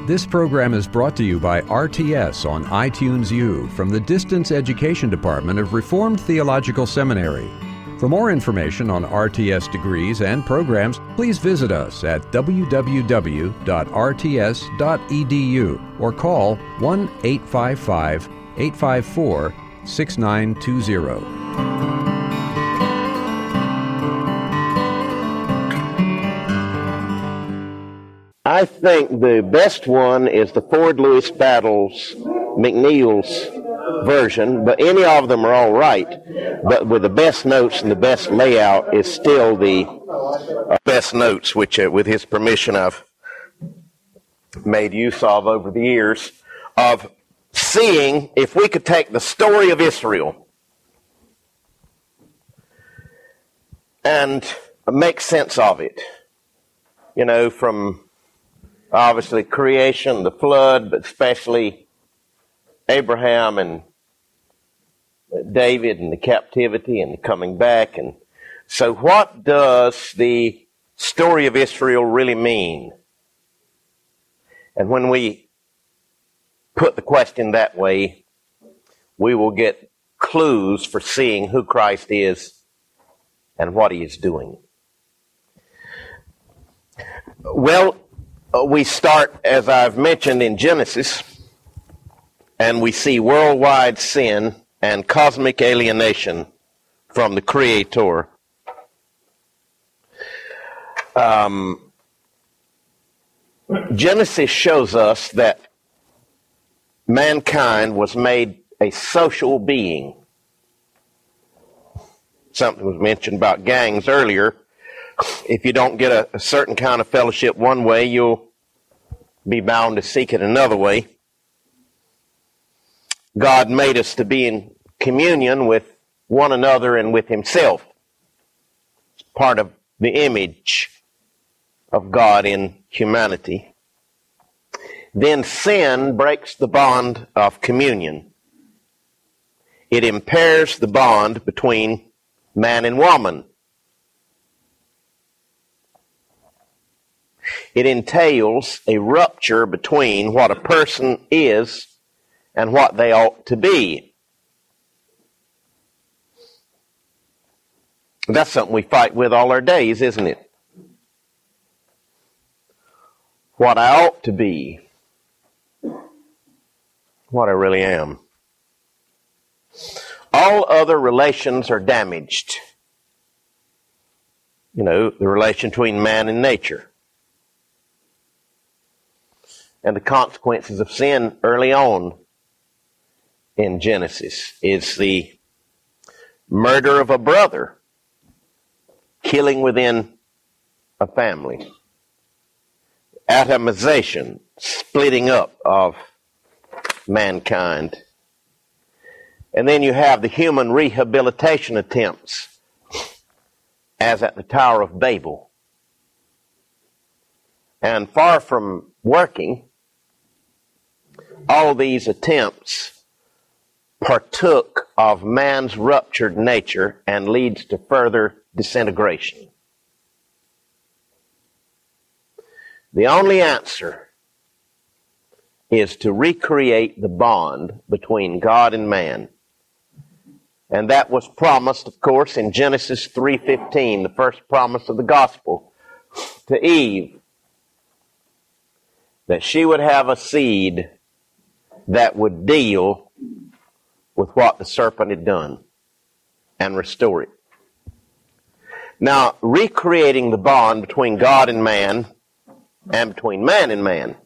This program is brought to you by RTS on iTunes U from the Distance Education Department of Reformed Theological Seminary. For more information on RTS degrees and programs, please visit us at www.rts.edu or call 1-855-854-6920. I think the best one is the Ford Lewis Battles McNeil's version, but any of them are all right. But with the best notes and the best layout is still the best notes, which with his permission I've made use of over the years, of seeing if we could take the story of Israel and make sense of it, you know, from obviously creation, the flood, but especially Abraham and David and the captivity and the coming back. And so what does the story of Israel really mean? And when we put the question that way, we will get clues for seeing who Christ is and what he is doing. Well, we start, as I've mentioned, in Genesis, and we see worldwide sin and cosmic alienation from the Creator. Genesis shows us that mankind was made a social being. Something was mentioned about gangs earlier. If you don't get a certain kind of fellowship one way, you'll be bound to seek it another way. God made us to be in communion with one another and with himself. It's part of the image of God in humanity. Then sin breaks the bond of communion. It impairs the bond between man and woman. It entails a rupture between what a person is and what they ought to be. That's something we fight with all our days, isn't it? What I ought to be. What I really am. All other relations are damaged. You know, the relation between man and nature. And the consequences of sin early on in Genesis is the murder of a brother, killing within a family, atomization, splitting up of mankind. And then you have the human rehabilitation attempts, as at the Tower of Babel. And far from working, all these attempts partook of man's ruptured nature and leads to further disintegration. The only answer is to recreate the bond between God and man. And that was promised, of course, in Genesis 3:15, the first promise of the gospel to Eve, that she would have a seed that would deal with what the serpent had done and restore it. Now, recreating the bond between God and man between man and man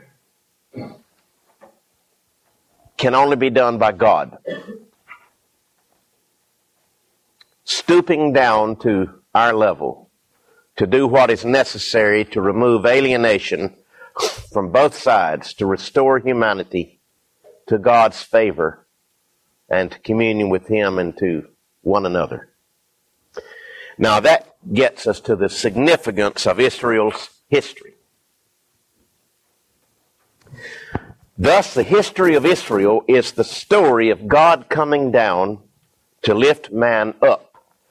can only be done by God. Stooping down to our level to do what is necessary to remove alienation from both sides, to restore humanity to God's favor and to communion with him and to one another. Now that gets us to the significance of Israel's history. Thus, the history of Israel is the story of God coming down to lift man up.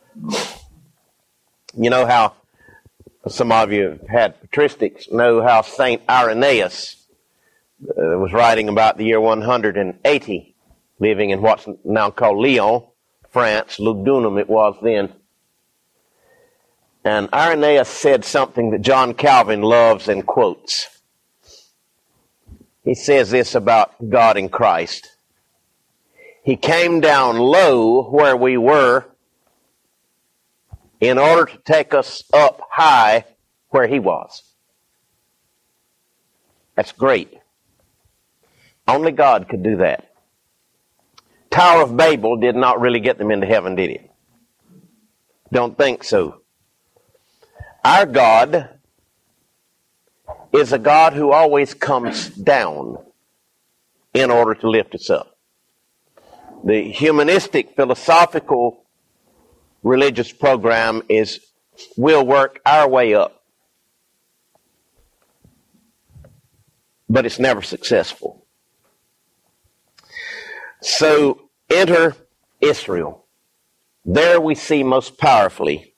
You know how some of you have had patristics know how St. Irenaeus was writing about the year 180, living in what's now called Lyon, France. Lugdunum it was then. And Irenaeus said something that John Calvin loves and quotes. He says this about God in Christ. He came down low where we were in order to take us up high where he was. That's great. Only God could do that. Tower of Babel did not really get them into heaven, did it? Don't think so. Our God is a God who always comes down in order to lift us up. The humanistic, philosophical, religious program is we'll work our way up. But it's never successful. So enter Israel. There we see most powerfully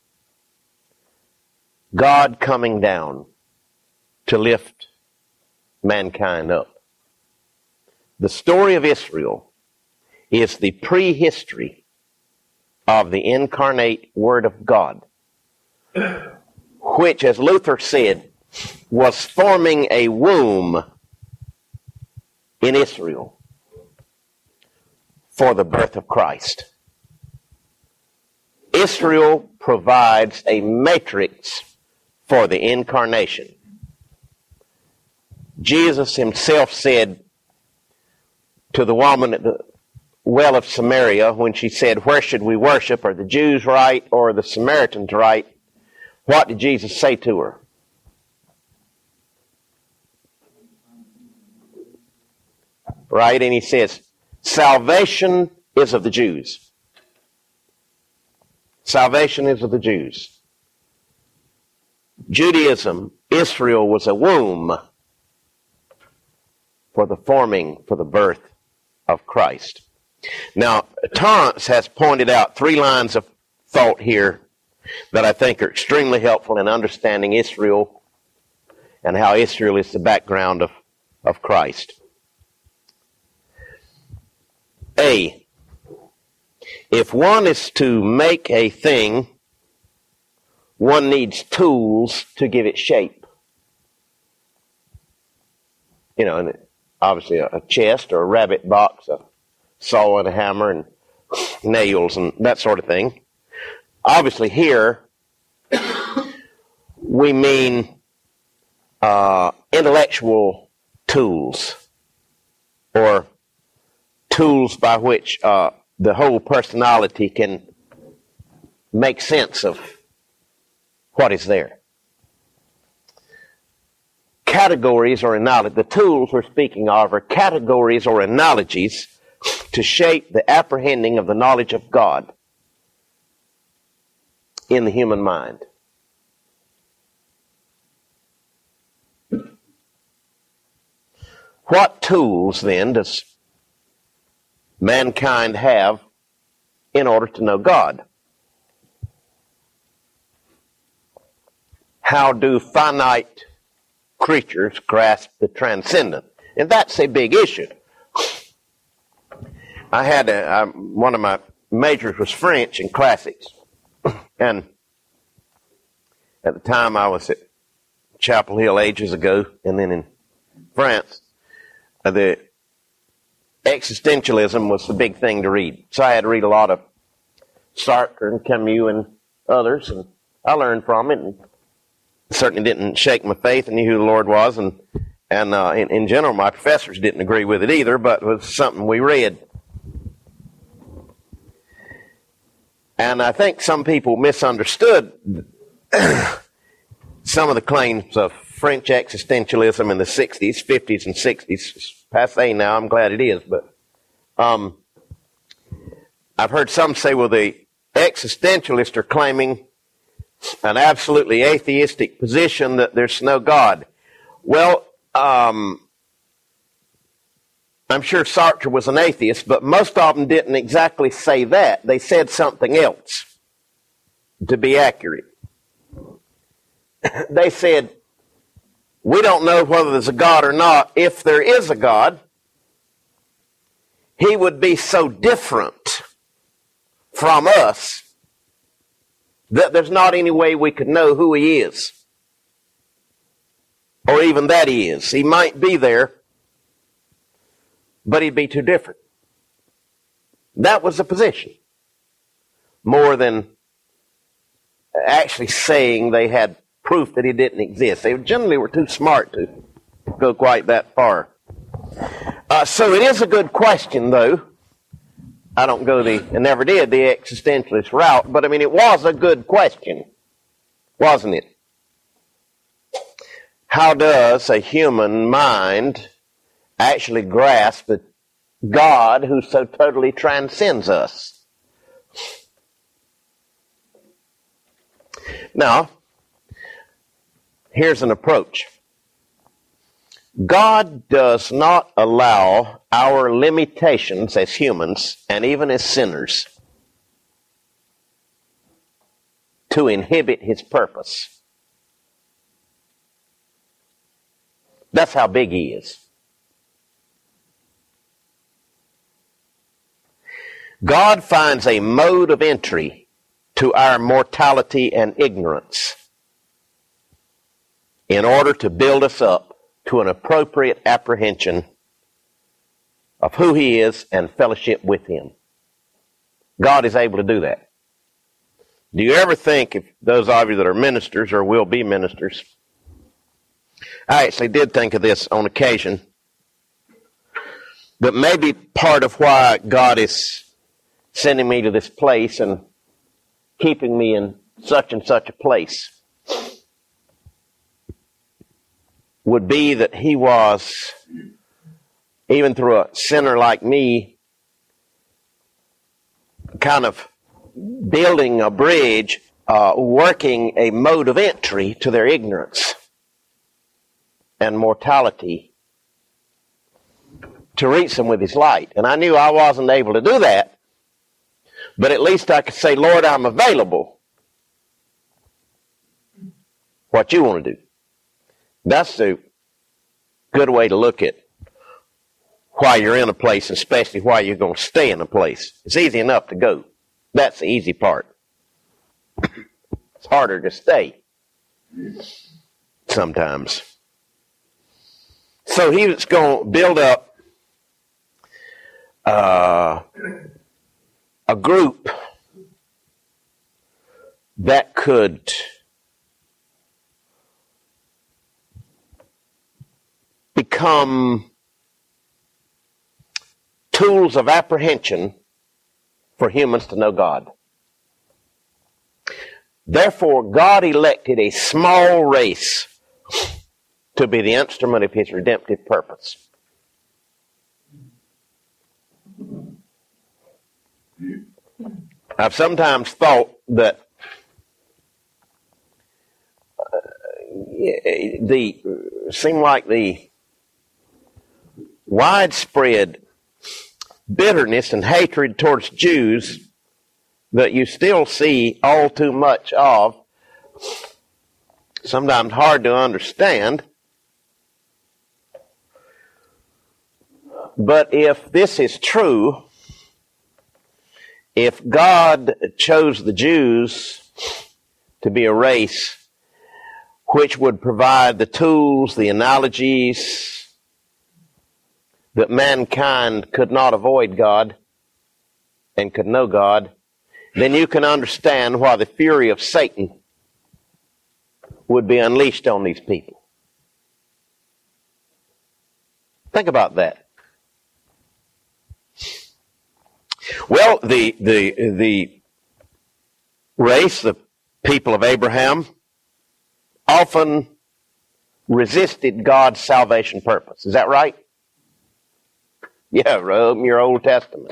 God coming down to lift mankind up. The story of Israel is the prehistory of the incarnate Word of God, which, as Luther said, was forming a womb in Israel for the birth of Christ. Israel provides a matrix for the incarnation. Jesus himself said to the woman at the well of Samaria when she said, "Where should we worship? Are the Jews right or the Samaritans right?" What did Jesus say to her? Right? And he says, salvation is of the Jews. Salvation is of the Jews. Judaism, Israel was a womb for the forming, for the birth of Christ. Now, Torrance has pointed out 3 lines of thought here that I think are extremely helpful in understanding Israel and how Israel is the background of Christ. A, if one is to make a thing, one needs tools to give it shape. You know, and obviously a chest or a rabbit box, a saw and a hammer and nails and that sort of thing. Obviously here we mean intellectual tools, or tools by which the whole personality can make sense of what is there. Categories or analogies, the tools we're speaking of are categories or analogies to shape the apprehending of the knowledge of God in the human mind. What tools then does mankind have in order to know God? How do finite creatures grasp the transcendent? And that's a big issue. I had one of my majors was French and classics. And at the time I was at Chapel Hill ages ago, and then in France, the existentialism was the big thing to read. So I had to read a lot of Sartre and Camus and others, and I learned from it, and certainly didn't shake my faith and knew who the Lord was, and in general my professors didn't agree with it either, but it was something we read. And I think some people misunderstood some of the claims of French existentialism in the 60s, 50s, and 60s. It's passé now, I'm glad it is, but I've heard some say, well, the existentialists are claiming an absolutely atheistic position that there's no God. Well, I'm sure Sartre was an atheist, but most of them didn't exactly say that. They said something else to be accurate. They said We don't know whether there's a God or not. If there is a God, he would be so different from us that there's not any way we could know who he is, or even that he is. He might be there, but he'd be too different. That was the position, more than actually saying they had proof that he didn't exist. They generally were too smart to go quite that far. So it is a good question, though. I don't go and never did, the existentialist route, but I mean, it was a good question, wasn't it? How does a human mind actually grasp the God who so totally transcends us? Now, here's an approach. God does not allow our limitations as humans, and even as sinners, to inhibit his purpose. That's how big he is. God finds a mode of entry to our mortality and ignorance in order to build us up to an appropriate apprehension of who he is and fellowship with him. God is able to do that. Do you ever think, if those of you that are ministers or will be ministers, I actually did think of this on occasion, that maybe part of why God is sending me to this place and keeping me in such and such a place would be that he was, even through a sinner like me, kind of building a bridge, working a mode of entry to their ignorance and mortality to reach them with his light. And I knew I wasn't able to do that, but at least I could say, Lord, I'm available. What you want to do. That's the good way to look at why you're in a place, especially why you're going to stay in a place. It's easy enough to go. That's the easy part. It's harder to stay sometimes. So he was going to build up a group that could become tools of apprehension for humans to know God. Therefore, God elected a small race to be the instrument of his redemptive purpose. I've sometimes thought that seemed like the widespread bitterness and hatred towards Jews that you still see all too much of, sometimes hard to understand. But if this is true, if God chose the Jews to be a race which would provide the tools, the analogies that mankind could not avoid God and could know God, then you can understand why the fury of Satan would be unleashed on these people. Think about that. Well, the race, the people of Abraham, often resisted God's salvation purpose. Is that right? Yeah, open your Old Testament.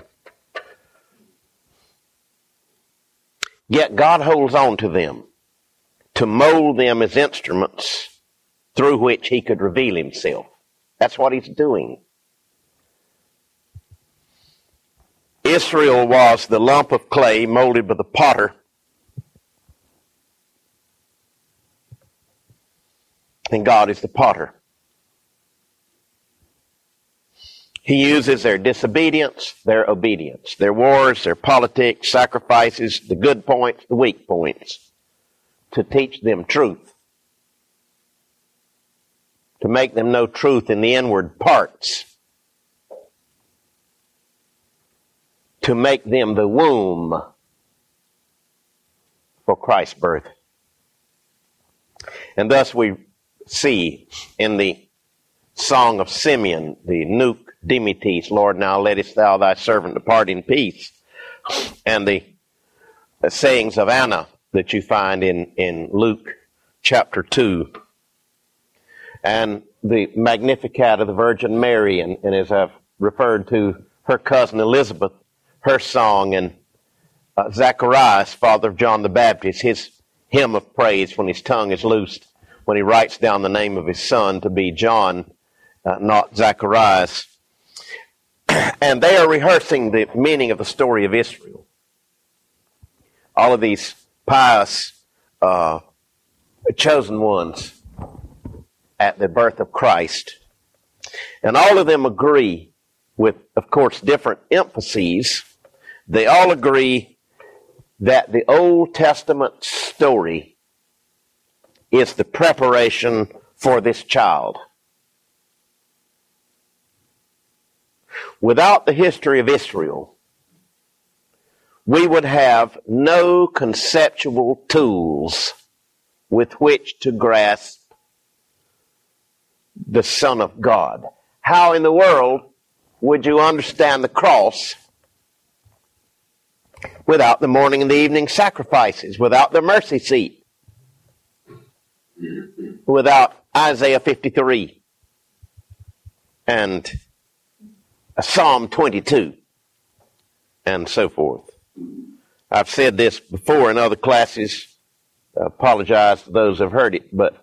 Yet God holds on to them to mold them as instruments through which he could reveal himself. That's what he's doing. Israel was the lump of clay molded by the potter. and God is the potter. He uses their disobedience, their obedience, their wars, their politics, sacrifices, the good points, the weak points, to teach them truth, to make them know truth in the inward parts, to make them the womb for Christ's birth. And thus we see in the Song of Simeon, the Nunc Dimittis, Lord, now lettest thou thy servant depart in peace, and the sayings of Anna that you find in Luke chapter 2, and the Magnificat of the Virgin Mary, and as I've referred to her cousin Elizabeth, her song, and Zacharias, father of John the Baptist, his hymn of praise when his tongue is loosed, when he writes down the name of his son to be John, not Zacharias. And they are rehearsing the meaning of the story of Israel. All of these pious, chosen ones at the birth of Christ. And all of them agree with, of course, different emphases. They all agree that the Old Testament story is the preparation for this child. Without the history of Israel, we would have no conceptual tools with which to grasp the Son of God. How in the world would you understand the cross without the morning and the evening sacrifices, without the mercy seat, without Isaiah 53 and Psalm 22 and so forth? I've said this before in other classes. I apologize to those who have heard it, but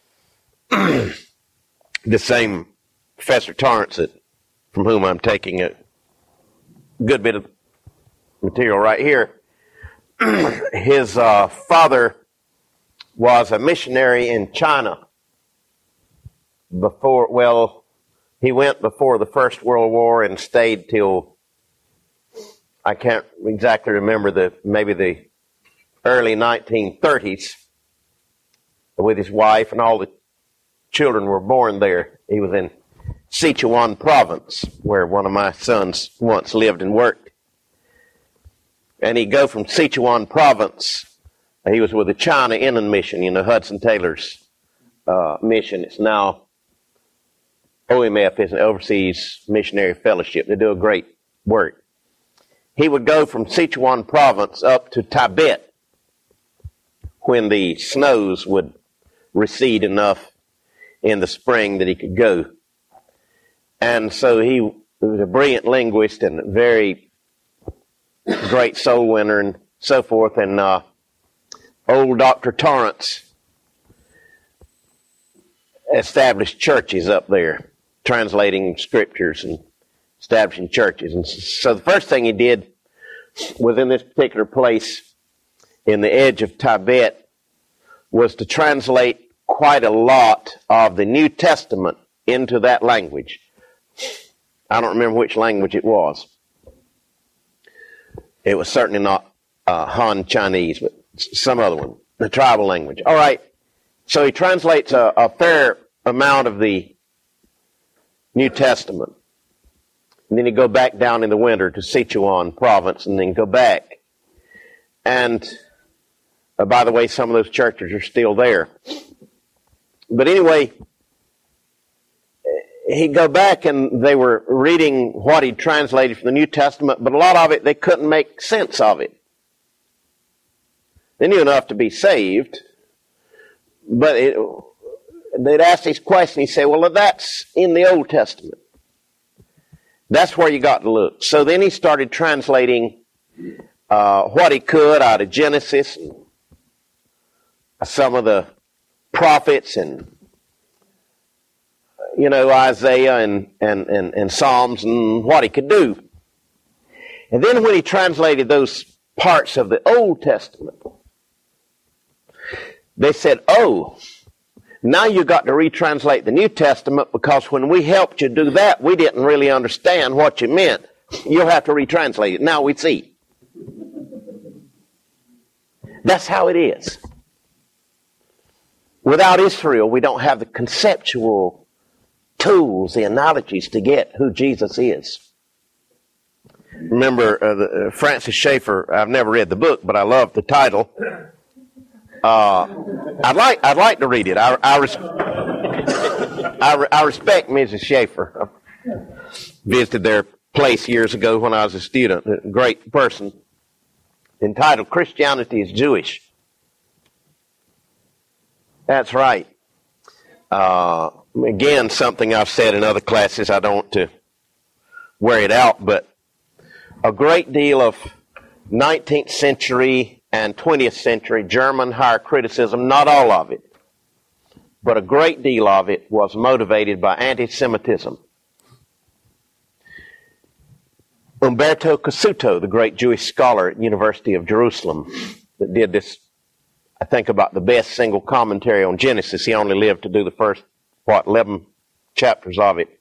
the same Professor Torrance, from whom I'm taking a good bit of material right here, his father was a missionary in China before, well, he went before the First World War and stayed till, I can't exactly remember, maybe the early 1930s, with his wife, and all the children were born there. He was in Sichuan province, where one of my sons once lived and worked. And he'd go from Sichuan province. He was with the China Inland Mission, Hudson Taylor's mission. It's now OMF, is an Overseas Missionary Fellowship. They do a great work. He would go from Sichuan province up to Tibet when the snows would recede enough in the spring that he could go. And so he was a brilliant linguist and a very great soul winner and so forth. And old Dr. Torrance established churches up there, translating scriptures and establishing churches. And so the first thing he did was, in this particular place in the edge of Tibet, was to translate quite a lot of the New Testament into that language. I don't remember which language it was. It was certainly not Han Chinese, but some other one, the tribal language. All right, so he translates a fair amount of the New Testament. And then he'd go back down in the winter to Sichuan province and then go back. And by the way, some of those churches are still there. But anyway, he'd go back and they were reading what he'd translated from the New Testament, but a lot of it, they couldn't make sense of it. They knew enough to be saved, but they'd ask this question. He'd say, well, that's in the Old Testament. That's where you got to look. So then he started translating what he could out of Genesis and some of the prophets and Isaiah and Psalms and what he could do. And then when he translated those parts of the Old Testament, they said, oh, Now you've got to retranslate the New Testament, because when we helped you do that, we didn't really understand what you meant. You'll have to retranslate it. Now we see. That's how it is. Without Israel, we don't have the conceptual tools, the analogies to get who Jesus is. Remember Francis Schaeffer, I've never read the book, but I love the title. I'd like to read it. I respect Mrs. Schaeffer. I visited their place years ago when I was a student. A great person. Entitled Christianity is Jewish. That's right. Again, something I've said in other classes. I don't want to wear it out, but a great deal of 19th century and 20th century German higher criticism, not all of it, but a great deal of it was motivated by anti-Semitism. Umberto Cassuto, the great Jewish scholar at the University of Jerusalem, that did this, I think, about the best single commentary on Genesis. He only lived to do the first, 11 chapters of it.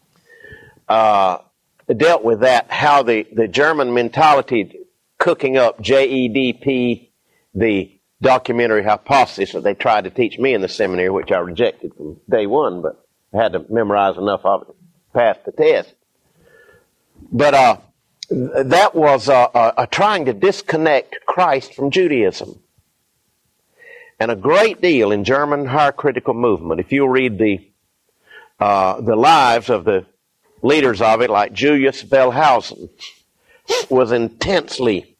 Dealt with that, how the German mentality cooking up JEDP, the documentary hypothesis that they tried to teach me in the seminary, which I rejected from day one, but I had to memorize enough of it to pass the test. But that was trying to disconnect Christ from Judaism. And a great deal in German higher critical movement, if you read the lives of the leaders of it, like Julius Wellhausen, was intensely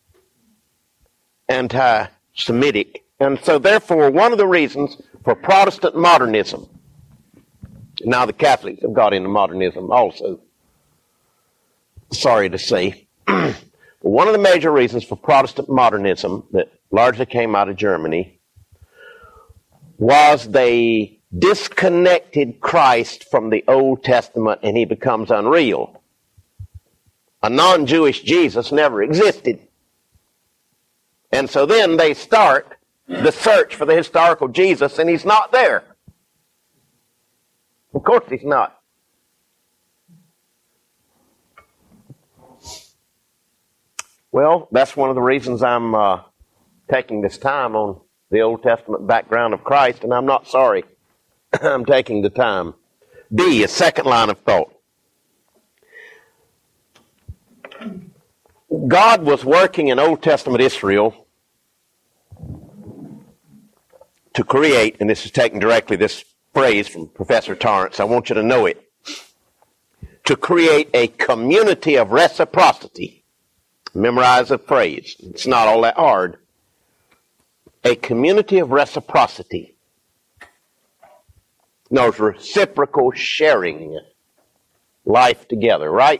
anti-Semitic. And so therefore, one of the reasons for Protestant modernism, now the Catholics have got into modernism also, sorry to say, one of the major reasons for Protestant modernism that largely came out of Germany was they disconnected Christ from the Old Testament and he becomes unreal. A non-Jewish Jesus never existed. And so then they start the search for the historical Jesus, and he's not there. Of course he's not. Well, that's one of the reasons I'm taking this time on the Old Testament background of Christ, and I'm not sorry I'm taking the time. B, a second line of thought. God was working in Old Testament Israel to create, and this is taken directly, this phrase from Professor Torrance, I want you to know it, to create a community of reciprocity. Memorize the phrase. It's not all that hard. A community of reciprocity. No, it's reciprocal sharing. Life together, right?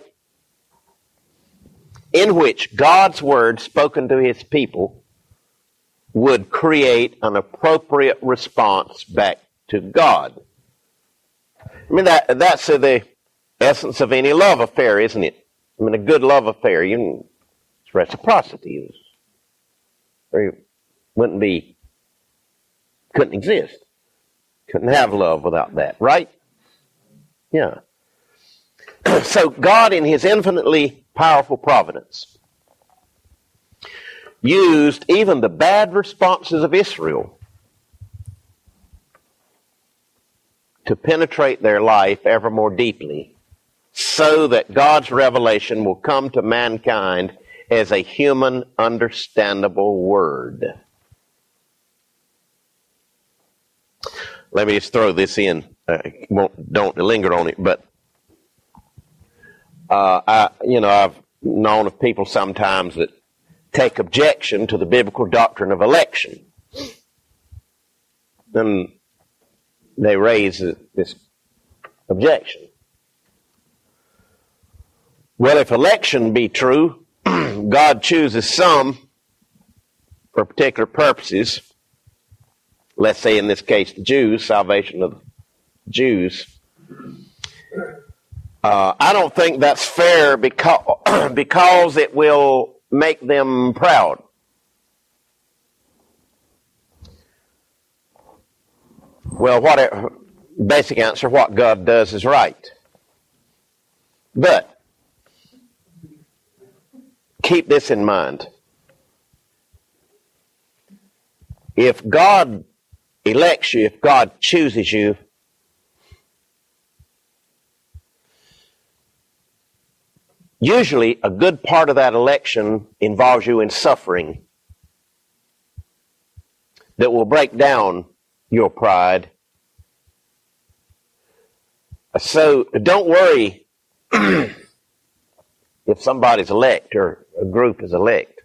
In which God's word spoken to his people would create an appropriate response back to God. I mean, that's the essence of any love affair, isn't it? I mean, a good love affair, it's reciprocity. Couldn't exist. Couldn't have love without that, right? Yeah. So God, in his infinitely powerful providence, used even the bad responses of Israel to penetrate their life ever more deeply, so that God's revelation will come to mankind as a human, understandable word. Let me just throw this in. Don't linger on it, but I've known of people sometimes that take objection to the biblical doctrine of election. And they raise this objection. Well, if election be true, God chooses some for particular purposes. Let's say in this case the Jews, salvation of the Jews. I don't think that's fair because it will make them proud. Well, basic answer, what God does is right. But keep this in mind. If God elects you, if God chooses you, usually a good part of that election involves you in suffering that will break down your pride. So don't worry if somebody's elect or a group is elect.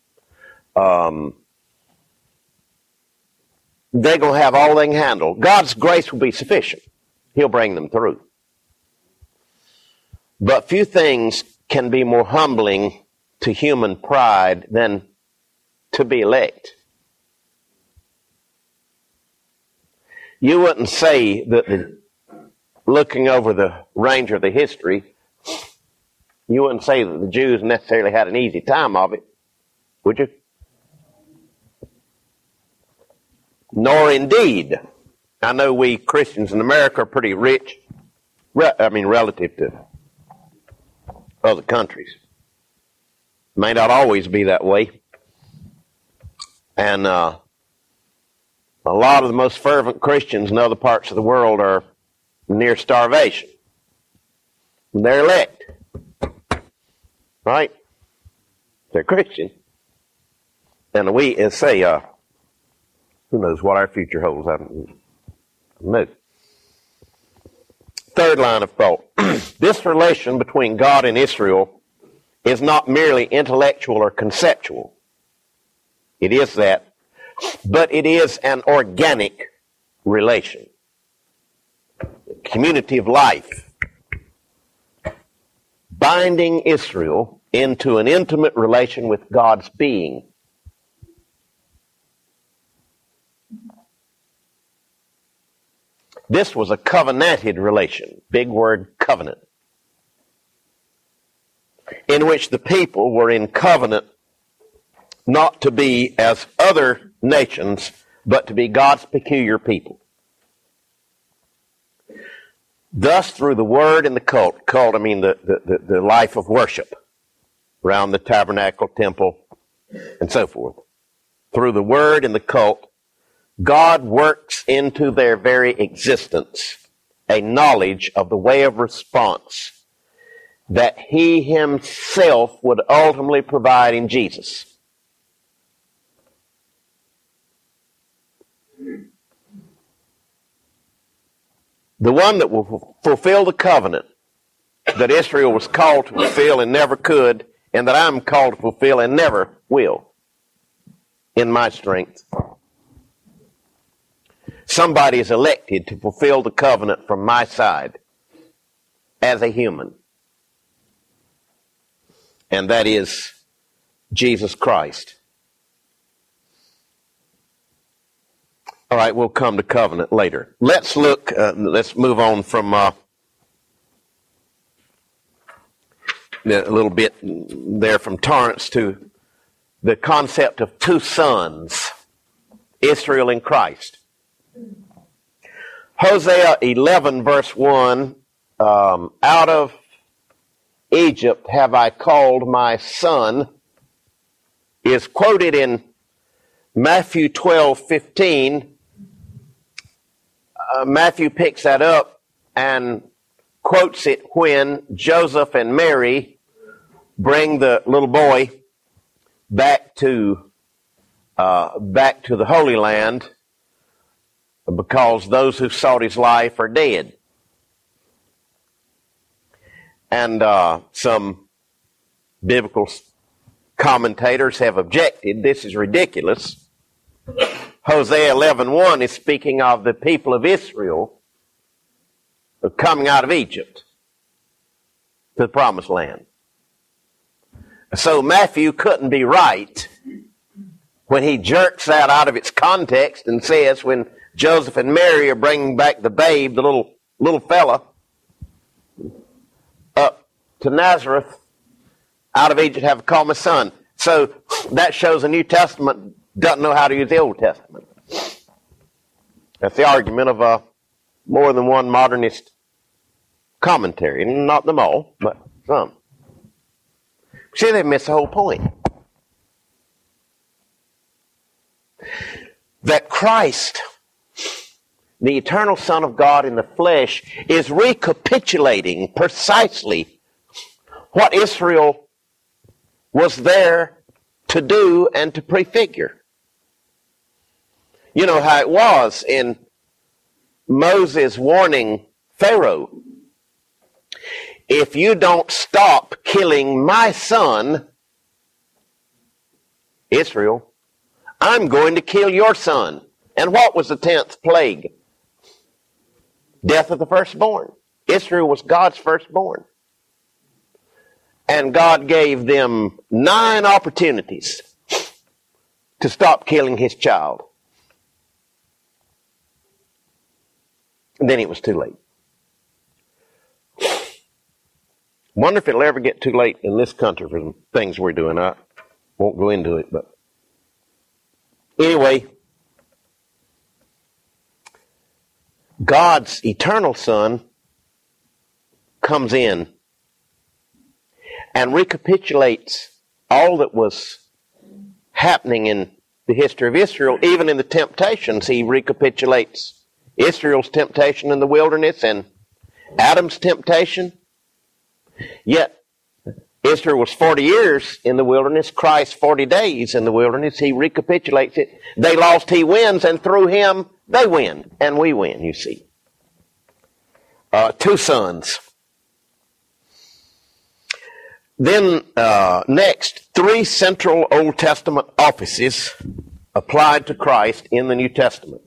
They're going to have all they can handle. God's grace will be sufficient. He'll bring them through. But few things can be more humbling to human pride than to be elect. You wouldn't say that looking over the range of the history, you wouldn't say that the Jews necessarily had an easy time of it, would you? Nor indeed. I know we Christians in America are pretty rich, relative to other countries. May not always be that way. And a lot of the most fervent Christians in other parts of the world are near starvation. They're elect. Right? They're Christian. And we say, who knows what our future holds? I don't know. Third line of thought. This relation between God and Israel is not merely intellectual or conceptual. It is that. But it is an organic relation. Community of life. Binding Israel into an intimate relation with God's being. This was a covenanted relation. Big word, covenant. In which the people were in covenant not to be as other nations, but to be God's peculiar people. Thus, through the word and the cult, the life of worship around the tabernacle, temple, and so forth. Through the word and the cult, God works into their very existence a knowledge of the way of response that He Himself would ultimately provide in Jesus. The one that will fulfill the covenant that Israel was called to fulfill and never could, and that I'm called to fulfill and never will, in my strength. Somebody is elected to fulfill the covenant from my side as a human. And that is Jesus Christ. All right, we'll come to covenant later. Let's move on from a little bit there from Torrance to the concept of two sons, Israel and Christ. Hosea 11 verse 1, out of Egypt have I called my son, is quoted in Matthew 12:15. Matthew picks that up and quotes it when Joseph and Mary bring the little boy back to the Holy Land, because those who sought his life are dead. And some biblical commentators have objected, this is ridiculous. Hosea 11:1 is speaking of the people of Israel coming out of Egypt to the promised land. So Matthew couldn't be right when he jerks that out of its context and says when Joseph and Mary are bringing back the babe, the little fella, up to Nazareth, out of Egypt have called my son. So that shows the New Testament doesn't know how to use the Old Testament. That's the argument of more than one modernist commentary. Not them all, but some. See, they miss the whole point. That Christ, the eternal Son of God in the flesh, is recapitulating precisely what Israel was there to do and to prefigure. You know how it was in Moses warning Pharaoh, if you don't stop killing my son, Israel, I'm going to kill your son. And what was the 10th plague? Death of the firstborn. Israel was God's firstborn. And God gave them 9 opportunities to stop killing his child. And then it was too late. Wonder if it'll ever get too late in this country for the things we're doing. I won't go into it, but anyway, God's eternal Son comes in and recapitulates all that was happening in the history of Israel. Even in the temptations, he recapitulates Israel's temptation in the wilderness and Adam's temptation. Yet Israel was 40 years in the wilderness, Christ 40 days in the wilderness. He recapitulates it. They lost, he wins, and through him they win, and we win, you see. 2 sons. Then next, 3 central Old Testament offices applied to Christ in the New Testament.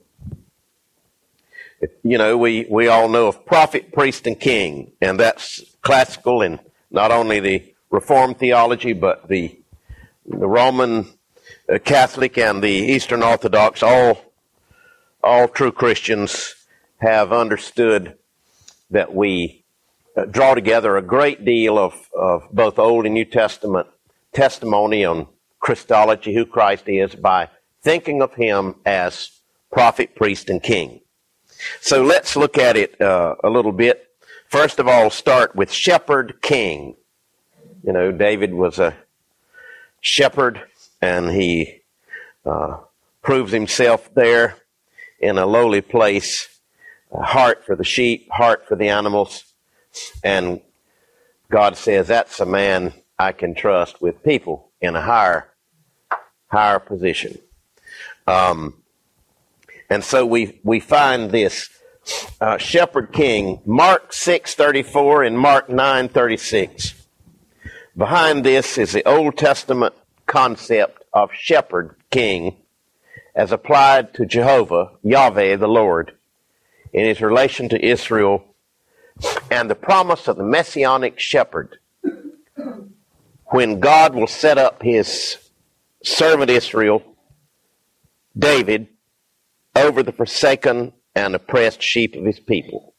You know, we all know of prophet, priest, and king, and that's classical in not only the Reformed theology, but the Roman Catholic and the Eastern Orthodox. All true Christians have understood that we draw together a great deal of both Old and New Testament testimony on Christology, who Christ is, by thinking of him as prophet, priest, and king. So let's look at it a little bit. First of all, start with shepherd, king. You know, David was a shepherd, and he proves himself there in a lowly place, a heart for the sheep, heart for the animals. And God says, that's a man I can trust with people in a higher position. And so we find this shepherd king, Mark 6:34 and Mark 9:36. Behind this is the Old Testament concept of shepherd king as applied to Jehovah, Yahweh, the Lord, in his relation to Israel, and the promise of the messianic shepherd, when God will set up his servant Israel, David, over the forsaken and oppressed sheep of his people.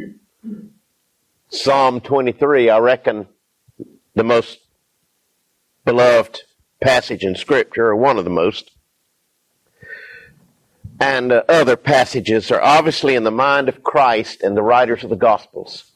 Psalm 23, I reckon, the most beloved passage in Scripture, or one of the most. And other passages are obviously in the mind of Christ and the writers of the Gospels,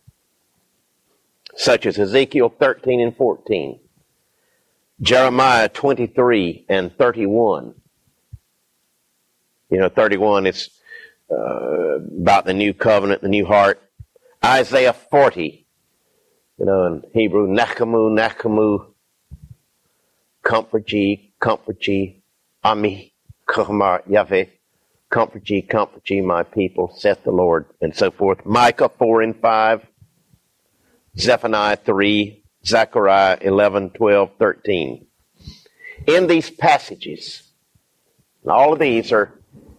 such as Ezekiel 13 and 14, Jeremiah 23 and 31. You know, 31 is about the new covenant, the new heart. Isaiah 40, you know, in Hebrew, Nachamu, comfort ye, Ami, Kamar, Yahweh, comfort ye, my people, saith the Lord, and so forth. Micah 4 and 5, Zephaniah 3, Zechariah 11, 12, 13. In these passages, and all of these are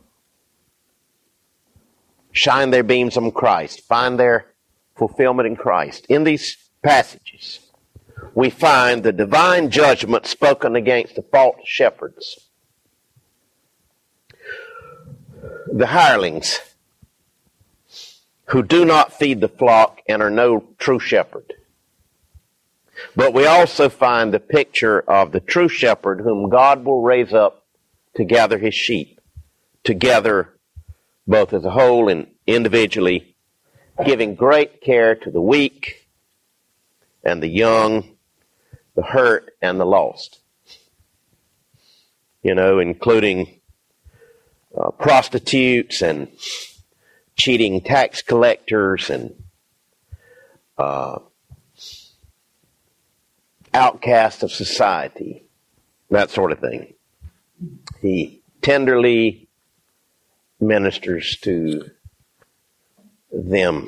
shine their beams on Christ, find their fulfillment in Christ. In these passages, we find the divine judgment spoken against the false shepherds, the hirelings who do not feed the flock and are no true shepherd. But we also find the picture of the true shepherd whom God will raise up to gather his sheep, to gather both as a whole and individually, giving great care to the weak and the young, the hurt and the lost. Including prostitutes and cheating tax collectors and outcasts of society, that sort of thing. He tenderly ministers to them.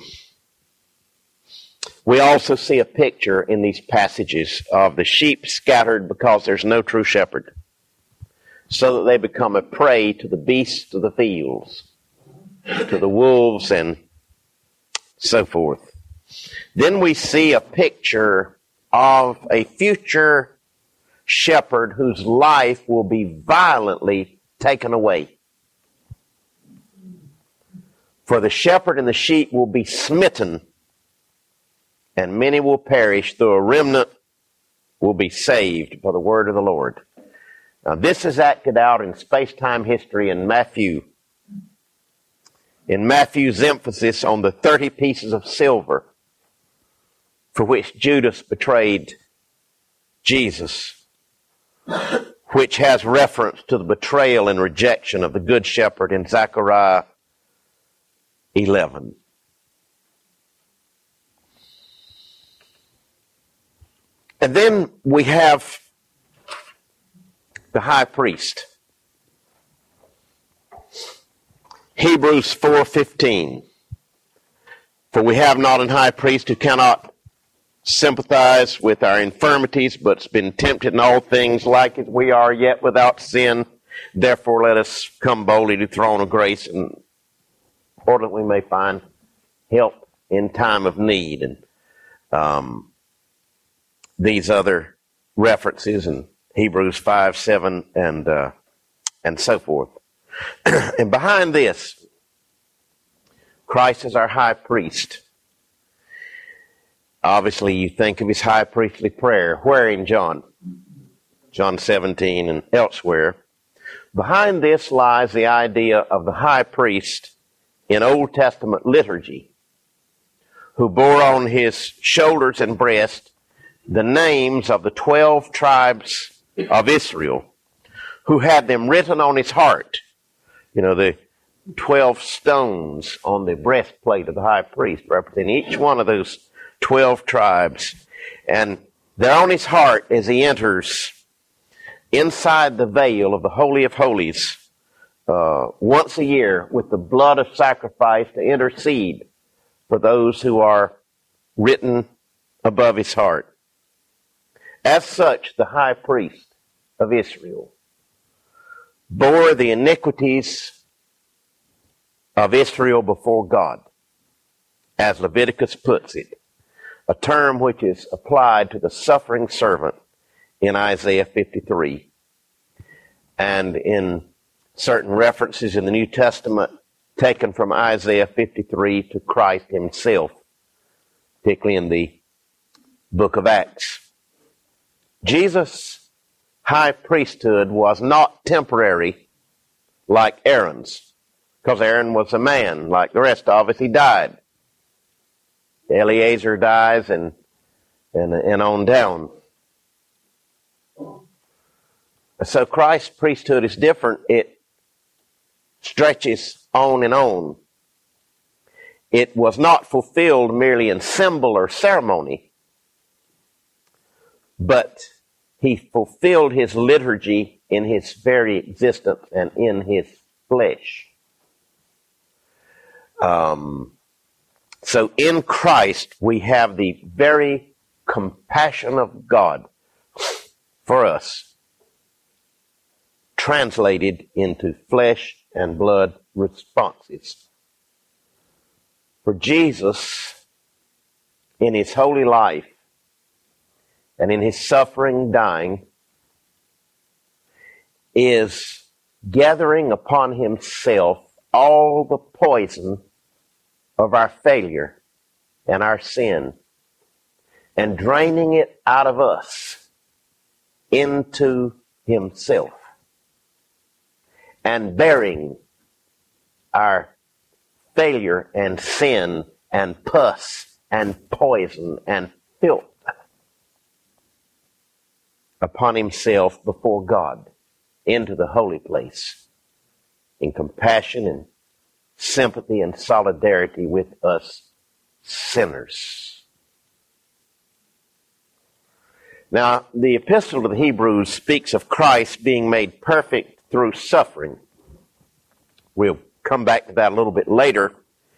We also see a picture in these passages of the sheep scattered because there's no true shepherd, so that they become a prey to the beasts of the fields, to the wolves and so forth. Then we see a picture of a future shepherd whose life will be violently taken away. For the shepherd and the sheep will be smitten, and many will perish, though a remnant will be saved by the word of the Lord. Now, this is acted out in space-time history in Matthew. In Matthew's emphasis on the 30 pieces of silver for which Judas betrayed Jesus, which has reference to the betrayal and rejection of the Good Shepherd in Zechariah 11. And then we have the high priest. Hebrews 4:15. For we have not an high priest who cannot sympathize with our infirmities, but's been tempted in all things like as we are, yet without sin. Therefore let us come boldly to the throne of grace, in order that we may find help in time of need. And these other references in Hebrews 5:7 and so forth. And behind this, Christ is our high priest. Obviously, you think of his high priestly prayer. Where in John 17 and elsewhere. Behind this lies the idea of the high priest in Old Testament liturgy, who bore on his shoulders and breast the names of the 12 tribes of Israel, who had them written on his heart. The 12 stones on the breastplate of the high priest represent each one of those 12 tribes. And they're on his heart as he enters inside the veil of the Holy of Holies once a year with the blood of sacrifice to intercede for those who are written above his heart. As such, the high priest of Israel bore the iniquities of Israel before God, as Leviticus puts it, a term which is applied to the suffering servant in Isaiah 53, and in certain references in the New Testament taken from Isaiah 53 to Christ himself, particularly in the book of Acts. Jesus' high priesthood was not temporary like Aaron's, because Aaron was a man like the rest of us. He died. Eleazar dies and on down. So Christ's priesthood is different. It stretches on and on. It was not fulfilled merely in symbol or ceremony, but he fulfilled his liturgy in his very existence and in his flesh. So in Christ, we have the very compassion of God for us translated into flesh and blood responses. For Jesus, in his holy life and in his suffering, dying, is gathering upon himself all the poison of our failure and our sin and draining it out of us into himself and bearing our failure and sin and pus and poison and filth upon himself before God into the holy place in compassion and sympathy and solidarity with us sinners. Now, the Epistle to the Hebrews speaks of Christ being made perfect through suffering. We'll come back to that a little bit later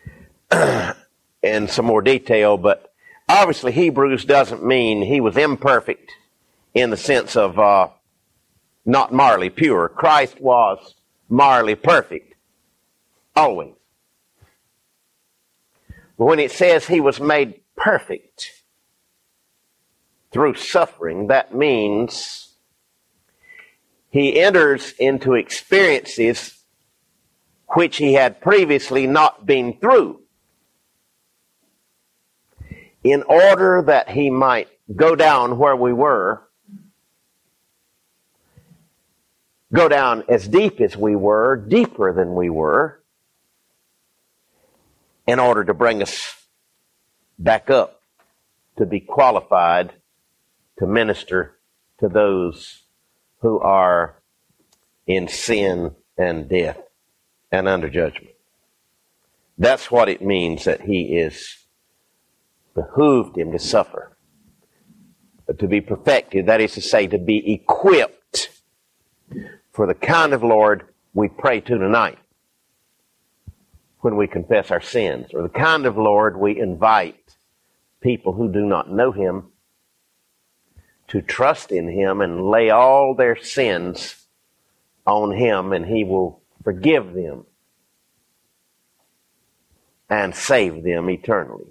in some more detail, but obviously Hebrews doesn't mean he was imperfect in the sense of not morally pure. Christ was morally perfect, always. But when it says he was made perfect through suffering, that means he enters into experiences which he had previously not been through, in order that he might go down where we were, go down as deep as we were, deeper than we were, in order to bring us back up to be qualified to minister to those who are in sin and death and under judgment. That's what it means that he is behooved him to suffer, to be perfected, that is to say, to be equipped for the kind of Lord we pray to tonight when we confess our sins, or the kind of Lord we invite people who do not know him to trust in him and lay all their sins on him, and he will forgive them and save them eternally.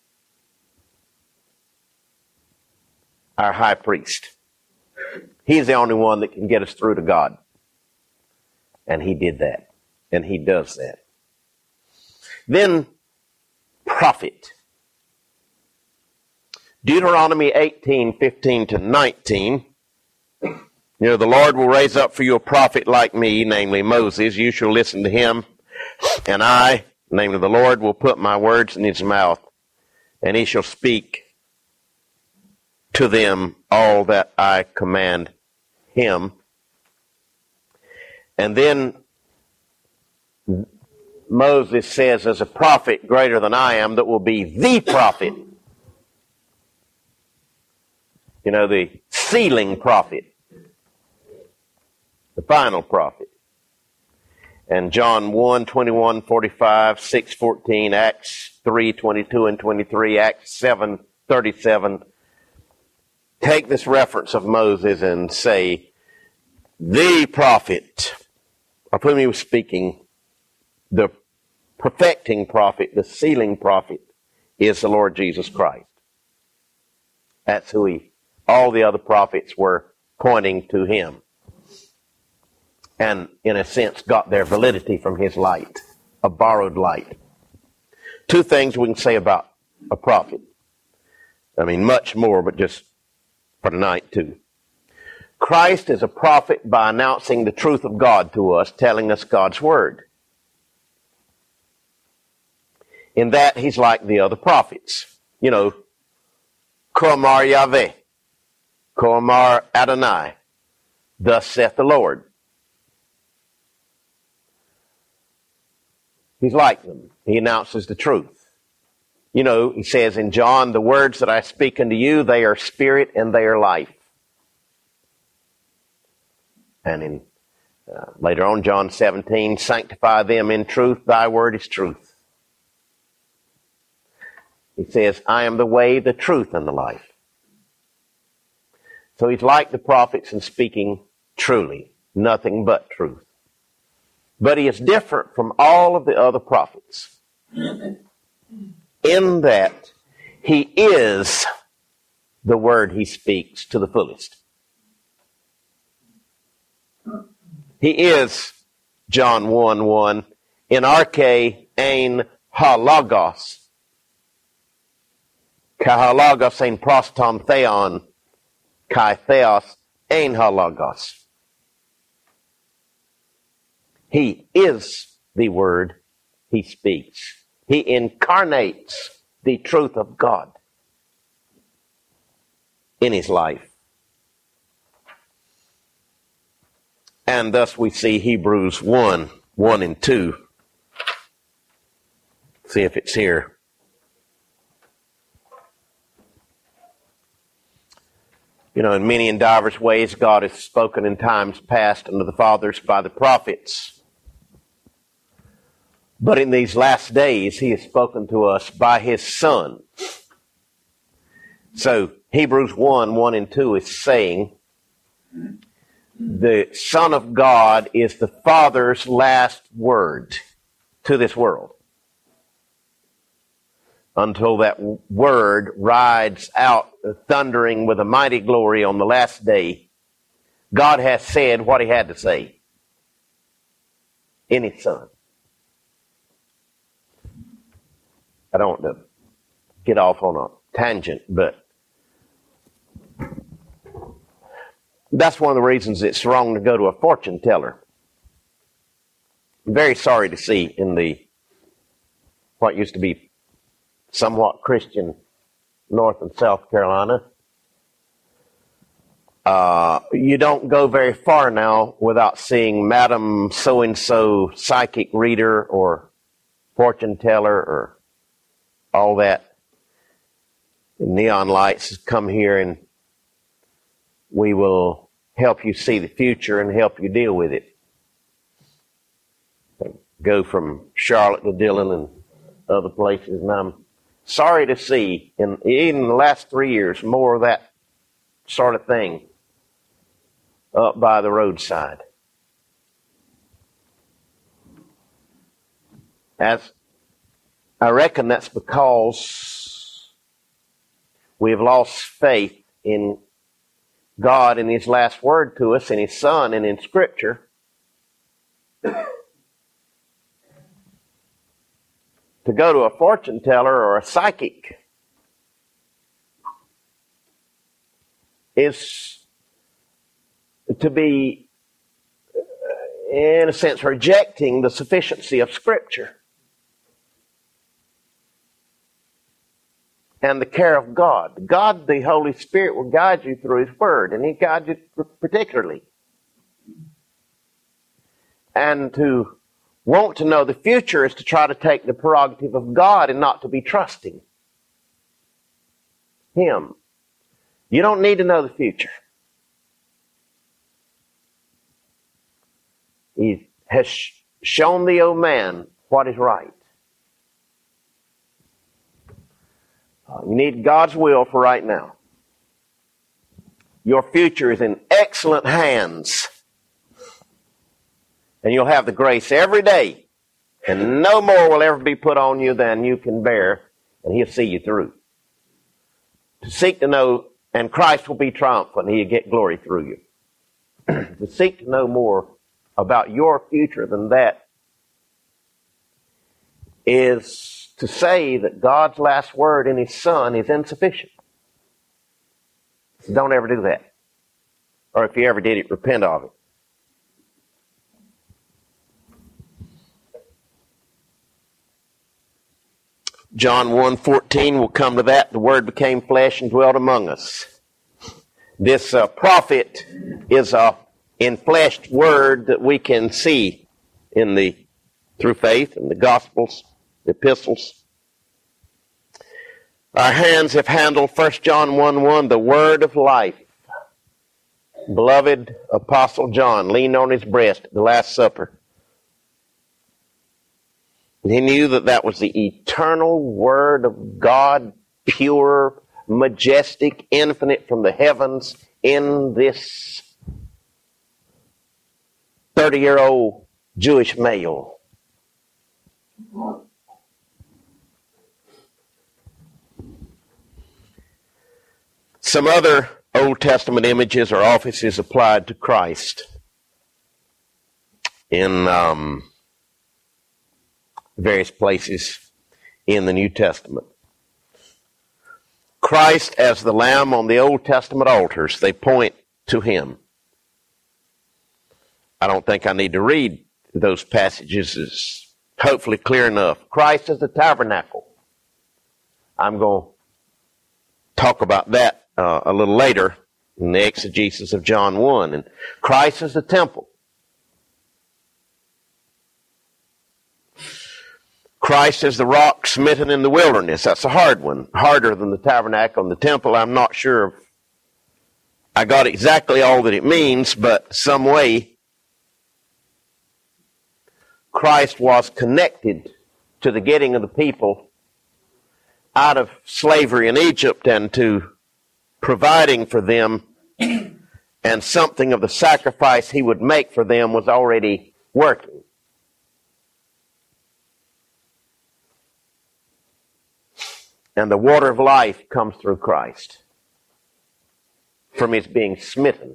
Our high priest. He's the only one that can get us through to God. And he did that. And he does that. Then, prophet. Deuteronomy 18:15-19. The Lord will raise up for you a prophet like me, namely Moses. You shall listen to him. And I, namely the Lord, will put my words in his mouth. And he shall speak to them all that I command him. And then Moses says, as a prophet greater than I am, that will be the prophet. The sealing prophet. The final prophet. And John 1:21-45, 6:14, Acts 3:22 and 23, Acts 7:37. Take this reference of Moses and say, the prophet, of whom he was speaking, the perfecting prophet, the sealing prophet, is the Lord Jesus Christ. That's who all the other prophets were pointing to him. And in a sense got their validity from his light, a borrowed light. Two things we can say about a prophet. Much more, but just for tonight too. Christ is a prophet by announcing the truth of God to us, telling us God's word. In that, he's like the other prophets. Komar Yahweh, Komar Adonai, thus saith the Lord. He's like them. He announces the truth. He says in John, the words that I speak unto you, they are spirit and they are life. And in later on, John 17, sanctify them in truth, thy word is truth. He says, I am the way, the truth, and the life. So he's like the prophets in speaking truly, nothing but truth. But he is different from all of the other prophets in that he is the word he speaks to the fullest. He is, John 1:1, in arche ein ha logos, ka ha logos ein proston theon, kai theos ein ha logos. He is the word he speaks. He incarnates the truth of God in his life. And thus we see Hebrews 1 and 2. See if it's here. You know, in many and divers ways God has spoken in times past unto the fathers by the prophets. But in these last days he has spoken to us by his Son. So Hebrews 1 and 2 is saying the Son of God is the Father's last word to this world, until that word rides out thundering with a mighty glory on the last day. God has said what he had to say in his Son. I don't want to get off on a tangent, but that's one of the reasons it's wrong to go to a fortune teller. I'm very sorry to see in the what used to be somewhat Christian North and South Carolina, you don't go very far now without seeing Madam So-and-so psychic reader or fortune teller or all that. Neon lights come here and we will help you see the future and help you deal with it. Go from Charlotte to Dillon and other places, and I'm sorry to see, even in the last 3 years, more of that sort of thing up by the roadside. As I reckon that's because we have lost faith in God and his last word to us, in his Son, and in Scripture. To go to a fortune teller or a psychic is to be, in a sense, rejecting the sufficiency of Scripture and the care of God. God, the Holy Spirit, will guide you through his word, and he guides you particularly. And to want to know the future is to try to take the prerogative of God and not to be trusting him. You don't need to know the future. He has shown thee, O man, what is right. You need God's will for right now. Your future is in excellent hands. And you'll have the grace every day. And no more will ever be put on you than you can bear. And he'll see you through. To seek to know, and Christ will be triumphant, and he'll get glory through you. To seek to know more about your future than that is to say that God's last word in his Son is insufficient. So don't ever do that. Or if you ever did it, repent of it. John 1:14 will come to that. The Word became flesh and dwelt among us. This prophet is a enfleshed Word that we can see through faith in the Gospels, the epistles. Our hands have handled 1 John 1:1, the Word of life. Beloved Apostle John leaned on his breast at the Last Supper. He knew that that was the eternal Word of God, pure, majestic, infinite from the heavens in this 30-year-old Jewish male. Some other Old Testament images or offices applied to Christ in various places in the New Testament. Christ as the Lamb on the Old Testament altars, they point to him. I don't think I need to read those passages as hopefully clear enough. Christ is the tabernacle. I'm going to talk about that a little later in the exegesis of John 1. And Christ is the temple. Christ is the rock smitten in the wilderness. That's a hard one. Harder than the tabernacle and the temple. I'm not sure I got exactly all that it means, but some way Christ was connected to the getting of the people out of slavery in Egypt and to providing for them, and something of the sacrifice he would make for them was already working. And the water of life comes through Christ from his being smitten.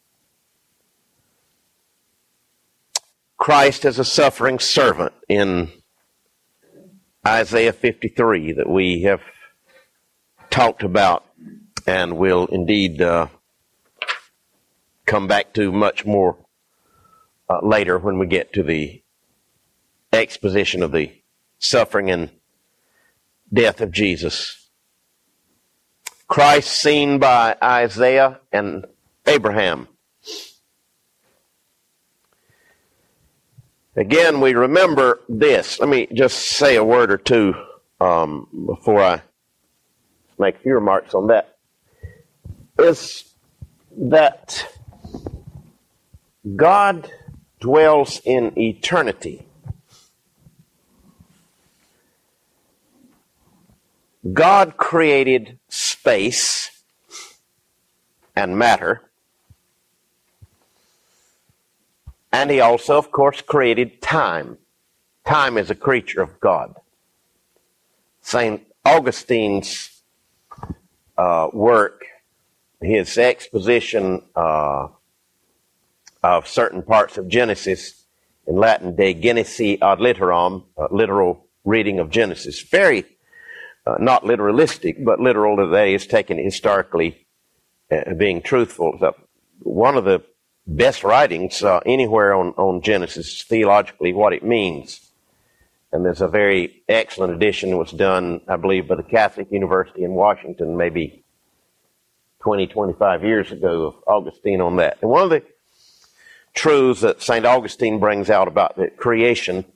Christ as a suffering servant in Isaiah 53 that we have talked about and will indeed come back to much more later when we get to the exposition of the suffering and death of Jesus. Christ seen by Isaiah and Abraham. Again, we remember this. Let me just say a word or two before I make a few remarks on that. Is that God dwells in eternity. God created space and matter, and he also, of course, created time. Time is a creature of God. St. Augustine's work, his exposition of certain parts of Genesis, in Latin, De Genesi ad Litteram, literal reading of Genesis, very not literalistic, but literal today is taken historically, being truthful. So one of the best writings anywhere on Genesis, theologically, what it means. And there's a very excellent edition that was done, I believe, by the Catholic University in Washington, maybe 20, 25 years ago, of Augustine on that. And one of the truths that St. Augustine brings out about the creation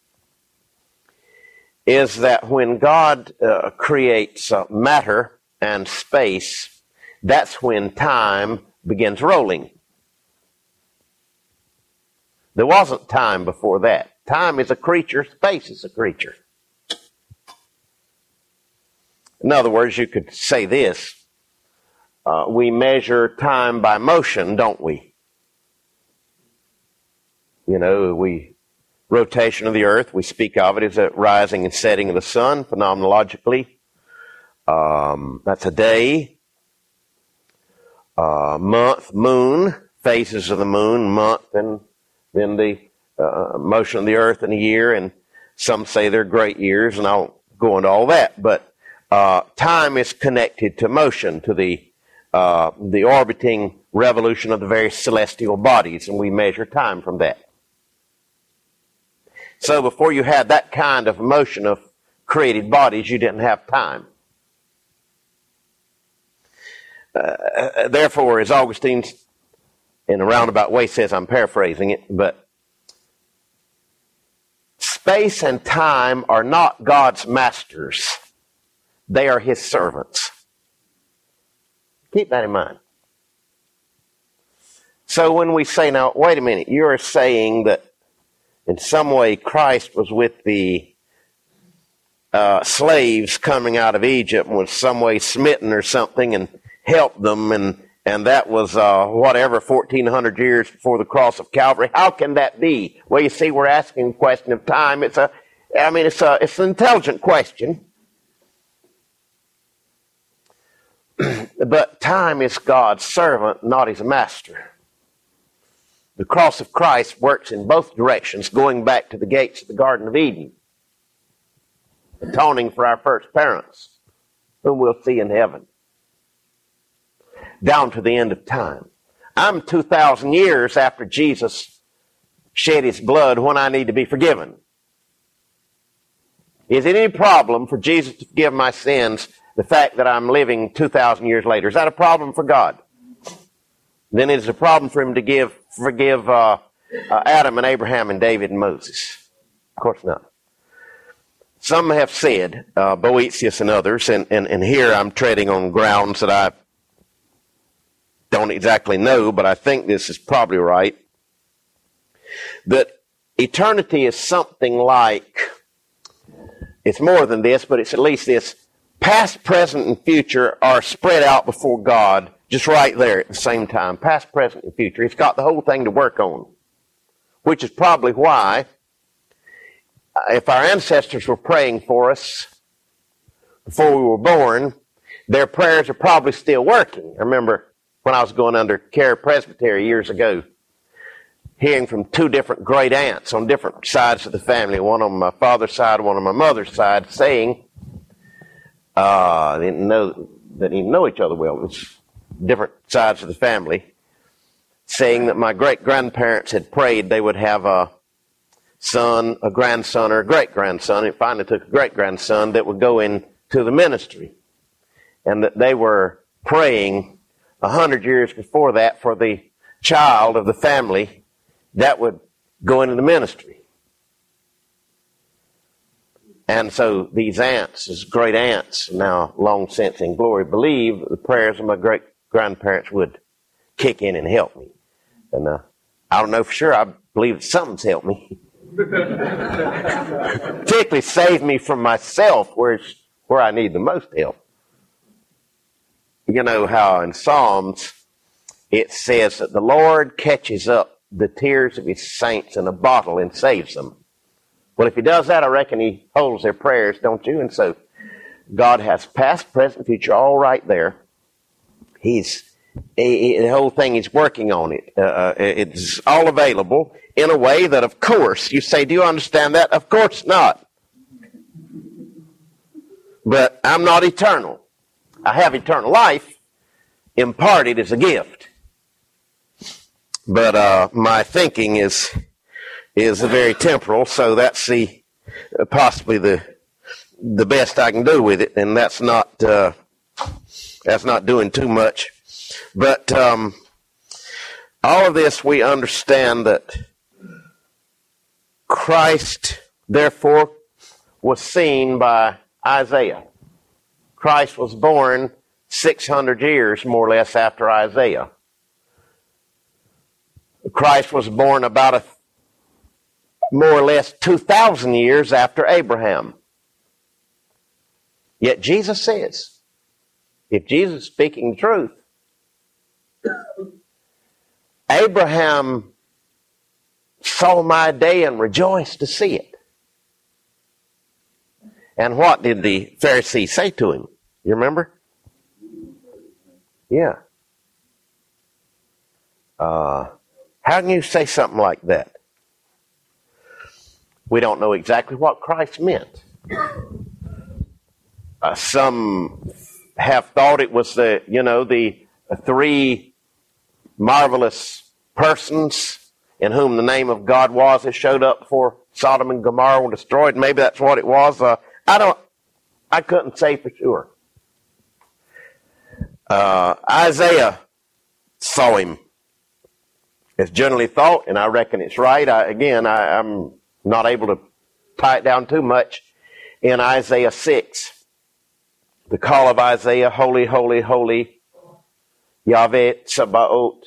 is that when God creates matter and space, that's when time begins rolling. There wasn't time before that. Time is a creature, space is a creature. In other words, you could say this, we measure time by motion, don't we? You know, rotation of the earth, we speak of it as a rising and setting of the sun, phenomenologically. That's a day. Month, moon, phases of the moon, month, and then the motion of the earth in a year. And some say they're great years, and I'll go into all that. But time is connected to motion, to the orbiting revolution of the various celestial bodies, and we measure time from that. So before you had that kind of motion of created bodies, you didn't have time. Therefore, as Augustine, in a roundabout way, says, I'm paraphrasing it, but space and time are not God's masters. They are his servants. Keep that in mind. So when we say, now, wait a minute, you're saying that in some way Christ was with the slaves coming out of Egypt and was some way smitten or something and helped them, and that was whatever, 1,400 years before the cross of Calvary. How can that be? Well, you see, we're asking a question of time. It's an intelligent question. But time is God's servant, not his master. The cross of Christ works in both directions, going back to the gates of the Garden of Eden, atoning for our first parents, whom we'll see in heaven, down to the end of time. I'm 2,000 years after Jesus shed his blood when I need to be forgiven. Is it any problem for Jesus to forgive my sins, the fact that I'm living 2,000 years later? Is that a problem for God? Then it's a problem for him to forgive Adam and Abraham and David and Moses. Of course not. Some have said, Boetius and others, and here I'm treading on grounds that I don't exactly know, but I think this is probably right, that eternity is something like, it's more than this, but it's at least this: past, present, and future are spread out before God just right there at the same time. Past, present, and future. It's got the whole thing to work on, which is probably why if our ancestors were praying for us before we were born, their prayers are probably still working. I remember when I was going under Care Presbytery years ago, hearing from two different great aunts on different sides of the family, one on my father's side, one on my mother's side, saying, they didn't even know each other well. It was different sides of the family, saying that my great-grandparents had prayed they would have a son, a grandson, or a great-grandson. It finally took a great-grandson that would go into the ministry. And that they were praying 100 years before that for the child of the family that would go into the ministry. And so these aunts, these great aunts, now long since in glory, believe that the prayers of my great-grandparents would kick in and help me. And I don't know for sure. I believe that something's helped me. Particularly save me from myself, where I need the most help. You know how in Psalms it says that the Lord catches up the tears of his saints in a bottle and saves them. Well, if he does that, I reckon he holds their prayers, don't you? And so God has past, present, future all right there. The whole thing is working on it. It's all available in a way that, of course, you say, do you understand that? Of course not. But I'm not eternal. I have eternal life imparted as a gift. But my thinking is very temporal, so that's possibly the best I can do with it, and that's not doing too much. But all of this, we understand that Christ, therefore, was seen by Isaiah. Christ was born 600 years, more or less, after Isaiah. Christ was born about more or less 2,000 years after Abraham. Yet Jesus says, if Jesus is speaking the truth, Abraham saw my day and rejoiced to see it. And what did the Pharisees say to him? You remember? Yeah. How can you say something like that? We don't know exactly what Christ meant. Some have thought it was the three marvelous persons in whom the name of God was that showed up before Sodom and Gomorrah were destroyed. Maybe that's what it was. I couldn't say for sure. Isaiah saw him. It's generally thought, and I reckon it's right. I'm not able to tie it down too much. In Isaiah 6, the call of Isaiah, holy, holy, holy, Yahweh Sabaoth,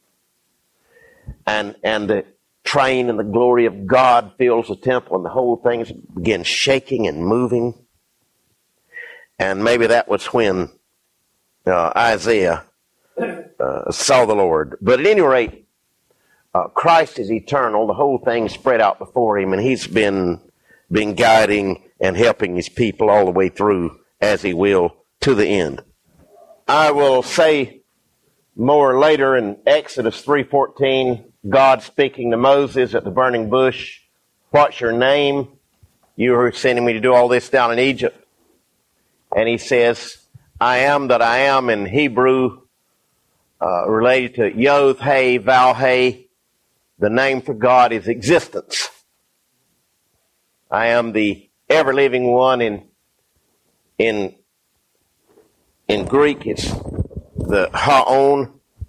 and the train and the glory of God fills the temple, and the whole thing begins shaking and moving. And maybe that was when Isaiah saw the Lord. But at any rate, Christ is eternal. The whole thing spread out before him, and he's been guiding and helping his people all the way through, as he will, to the end. I will say more later in Exodus 3:14, God speaking to Moses at the burning bush, what's your name? You are sending me to do all this down in Egypt. And he says, I am that I am in Hebrew, related to Yod, He, Vav, He. The name for God is existence. I am the ever living one. In Greek, it's the haon,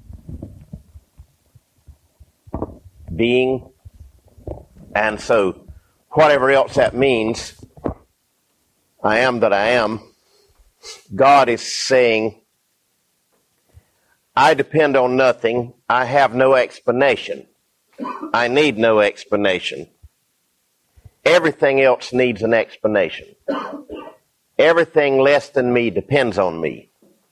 being. And so whatever else that means, I am that I am, God is saying, I depend on nothing. I have no explanation. I need no explanation. Everything else needs an explanation. Everything less than me depends on me.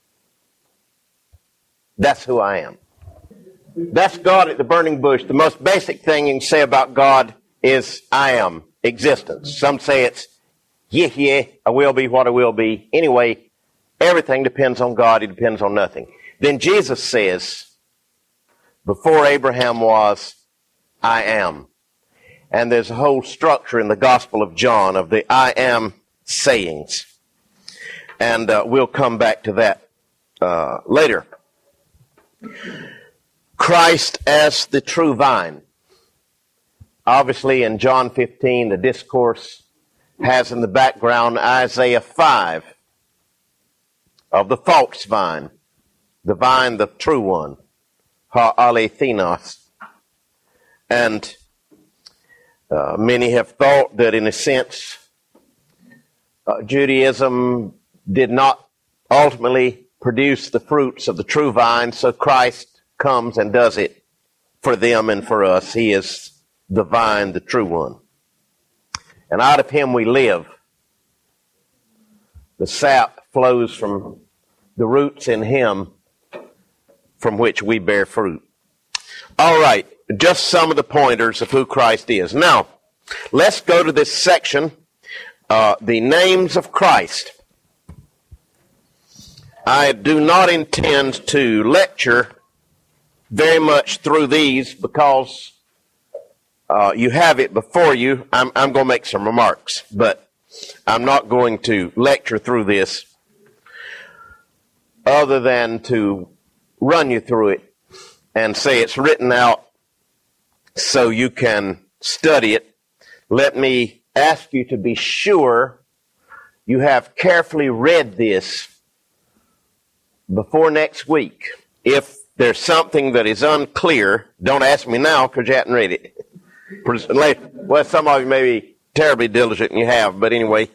That's who I am. That's God at the burning bush. The most basic thing you can say about God is I am, existence. Some say it's yeah, I will be what I will be. Anyway, everything depends on God. He depends on nothing. Then Jesus says, before Abraham was, I am. And there's a whole structure in the Gospel of John of the I am sayings. And we'll come back to that later. Christ as the true vine. Obviously in John 15, the discourse has in the background Isaiah 5 of the false vine, the true one, ha-alethenos. And many have thought that in a sense Judaism did not ultimately produce the fruits of the true vine, so Christ comes and does it for them and for us. He is the vine, the true one. And out of him we live. The sap flows from the roots in him from which we bear fruit. All right, just some of the pointers of who Christ is. Now, let's go to this section, the names of Christ. I do not intend to lecture very much through these because you have it before you. I'm going to make some remarks, but I'm not going to lecture through this other than to run you through it and say it's written out so you can study it. Let me ask you to be sure you have carefully read this before next week. If there's something that is unclear, don't ask me now because you haven't read it. Well, some of you may be terribly diligent and you have, but anyway.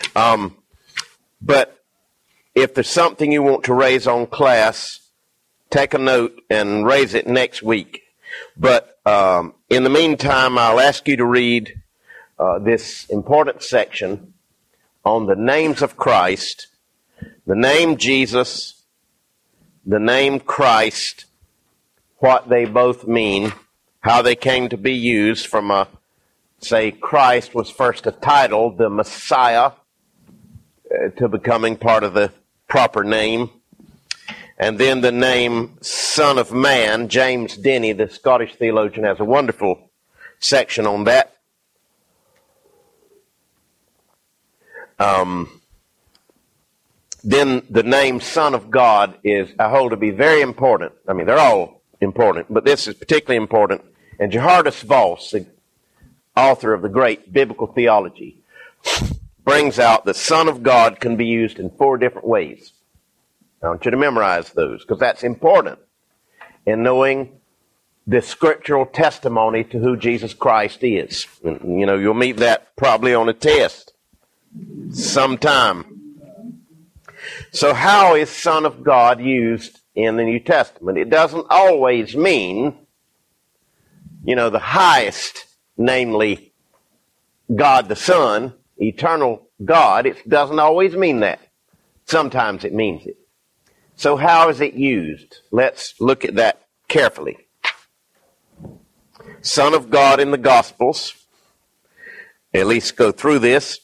But if there's something you want to raise on class, take a note and raise it next week. But in the meantime, I'll ask you to read this important section on the names of Christ, the name Jesus, the name Christ, what they both mean, how they came to be used from say Christ was first a title, the Messiah, to becoming part of the proper name. And then the name Son of Man. James Denny, the Scottish theologian, has a wonderful section on that. Then the name Son of God is, I hold to be very important. I mean, they're all important, but this is particularly important. And Gerhardus Voss, the author of the great biblical theology, brings out the Son of God can be used in 4 different ways. I want you to memorize those because that's important in knowing the scriptural testimony to who Jesus Christ is. And, you know, you'll meet that probably on a test sometime. So how is Son of God used in the New Testament? It doesn't always mean, you know, the highest, namely God the Son, eternal God. It doesn't always mean that. Sometimes it means it. So how is it used? Let's look at that carefully. Son of God in the Gospels. At least go through this.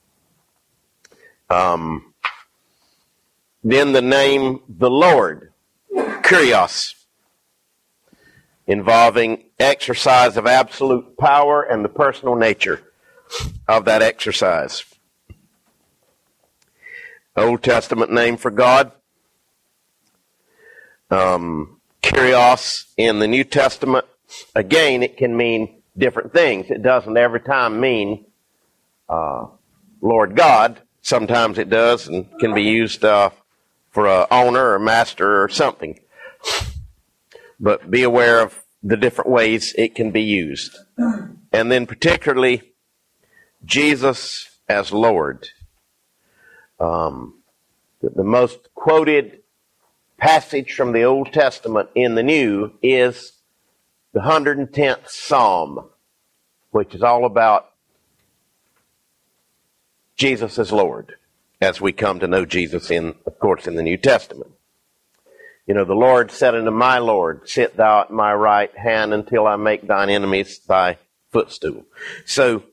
Then the name the Lord, Kyrios, involving exercise of absolute power and the personal nature of that exercise. Old Testament name for God. Kyrios in the New Testament, again, it can mean different things. It doesn't every time mean Lord God. Sometimes it does and can be used for an owner or master or something. But be aware of the different ways it can be used. And then particularly Jesus as Lord. The most quoted passage from the Old Testament in the New is the 110th Psalm, which is all about Jesus as Lord, as we come to know Jesus of course, in the New Testament. You know, the Lord said unto my Lord, sit thou at my right hand until I make thine enemies thy footstool. So,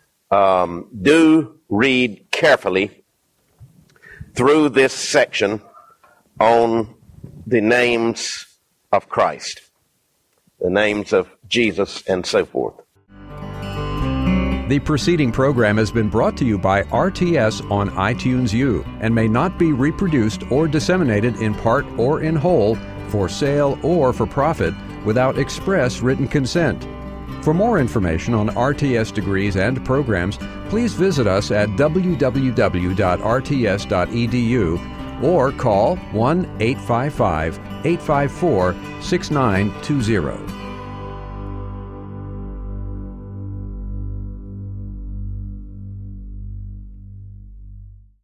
do read carefully through this section on the names of Christ, the names of Jesus, and so forth. The preceding program has been brought to you by RTS on iTunes U and may not be reproduced or disseminated in part or in whole for sale or for profit without express written consent. For more information on RTS degrees and programs, please visit us at www.rts.edu or call 1-855-854-6920.